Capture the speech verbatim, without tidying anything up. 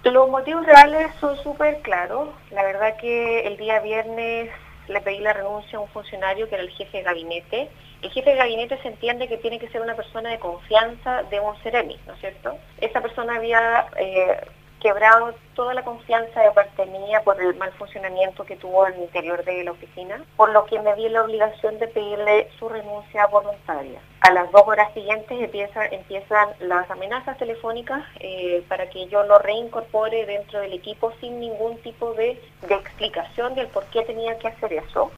Los motivos reales son súper claros. La verdad que el día viernes le pedí la renuncia a un funcionario que era el jefe de gabinete. El jefe de gabinete se entiende que tiene que ser una persona de confianza de un Ceremi, ¿no es cierto? Esa persona había eh, quebrado toda la confianza de parte mía por el mal funcionamiento que tuvo al interior de la oficina, por lo que me vi la obligación de pedirle su renuncia voluntaria. A las dos horas siguientes empieza, empiezan las amenazas telefónicas eh, para que yo lo reincorpore dentro del equipo sin ningún tipo de, de explicación del por qué tenía que hacer eso.